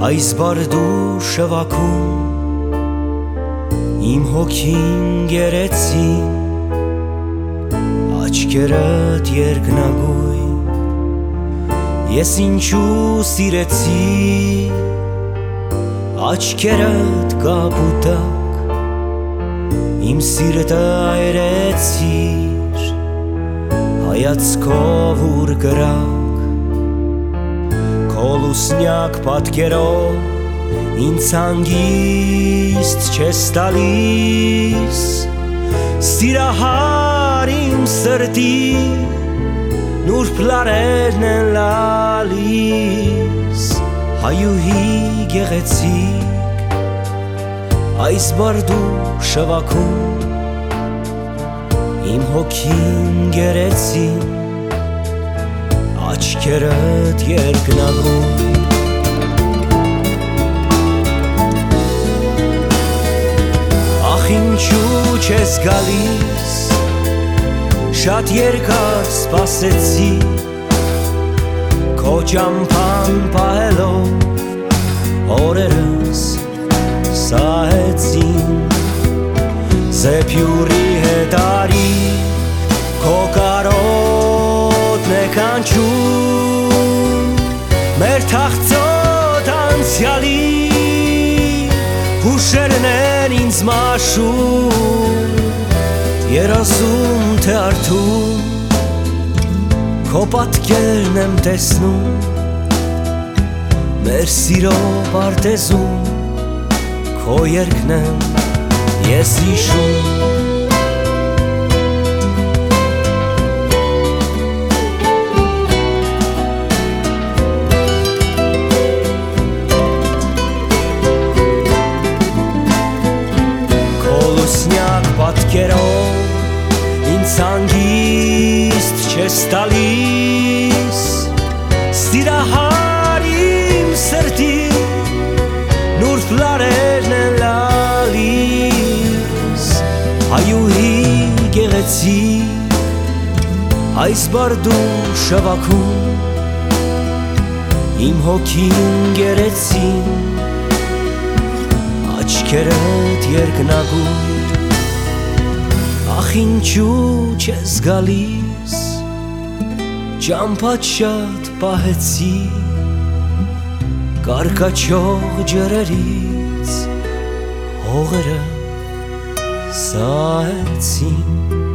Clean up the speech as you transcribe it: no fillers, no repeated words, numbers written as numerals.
Այս բարդու շվաքում իմ հոգին գերեցին, աչքերդ երկնագույն, ես ինչու սիրեցի, աչքերդ կապուտակ, իմ սիրտը այրեցիր, հայացքով ուր գրակ, քո լուսնյակ պատկերով ինձ հանգիստ չես տալիս, սիրահար իմ սրտի նուրբ լարերն են լալիս, հայուհի գեղեցիկ այս բարդու շվաքում իմ հոգին գերեցին, աչքերդ երկնագույն, ախ ինչու չես գալիս, շատ երկար սպասեցի, քո ճամփան պահելով օրերս սահեցին, զեփյուրի հետ արի քո կարոտն է կանչում, մեր թախծոտ անցյալի հուշերն են ինձ մաշում, երազում թե արթուն քո պատկերն եմ տեսնում, մեր սիրո պարտեզում քո երգն եմ ես հիշում, քո լուսնյակ պատկերով ինձ հանգիստ չես տալիս, սիրահար իմ սրտի նուրբ լարերն են լալիս, հայուհի գեղեցիկ այս բարդու շվաքում իմ հոգին գերեցին, աչքերդ երկնագույն, ախ ինչու չես գալիս, ճամփադ շատ պահեցի, կարկաչող ջրերից հողերը սահեցին,